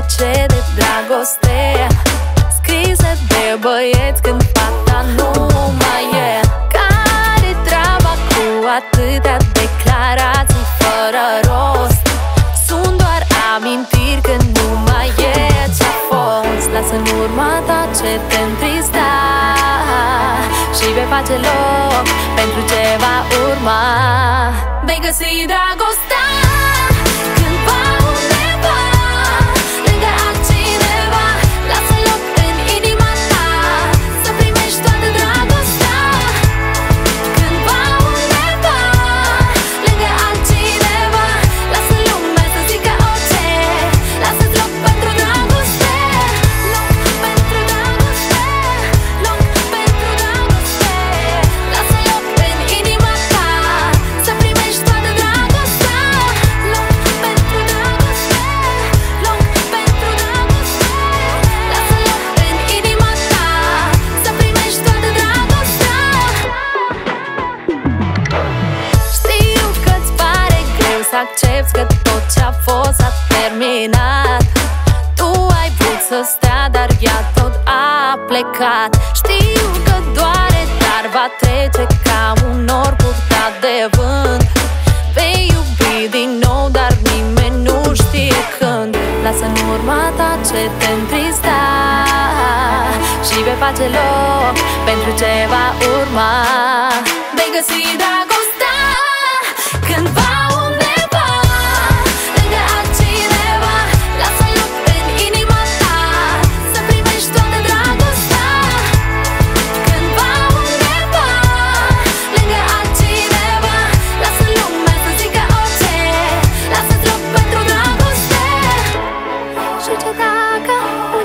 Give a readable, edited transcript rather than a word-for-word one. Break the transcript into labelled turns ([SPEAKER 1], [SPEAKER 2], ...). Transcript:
[SPEAKER 1] trece de dragoste, scrise de băieți când fata nu mai e. Care-i treaba cu atâtea declarații fără rost? Sunt doar amintiri când nu mai e ce-a fost. Lasă în urma ta ce te întrista și vei face loc pentru ce va urma. Vei găsi dragostea cândva undeva, lângă altcineva. Lasă loc în inima ta să primești toată dragostea. Cândva undeva, lângă altcineva. Lasă lumea să zică orice, lasă-ți loc pentru dragoste. Loc pentru dragoste, loc pentru dragoste. Lasă loc în inima ta să primești toată dragostea. Loc pentru dragoste, loc pentru dragoste. Lasă loc în inima ta să primești toată dragostea. Știu că-ți pare greu să accepti că tot ce-a fost s-a terminat. Tu ai vrut să stea, dar ea tot a plecat. Știu că doare, dar va trece ca un nor purtat de vânt. Vei iubi din nou, dar nimeni nu știe când. Lasă în urma ta ce te întrista și vei face loc pentru ce va urma. Vei găsi dragostea cândva undeva, lângă altcineva. Lasă loc în inima ta să primești toată dragostea. Cândva undeva, lângă altcineva. Lasă lumea să zică orice, lasă-ți loc pentru dragoste. Și ce dacă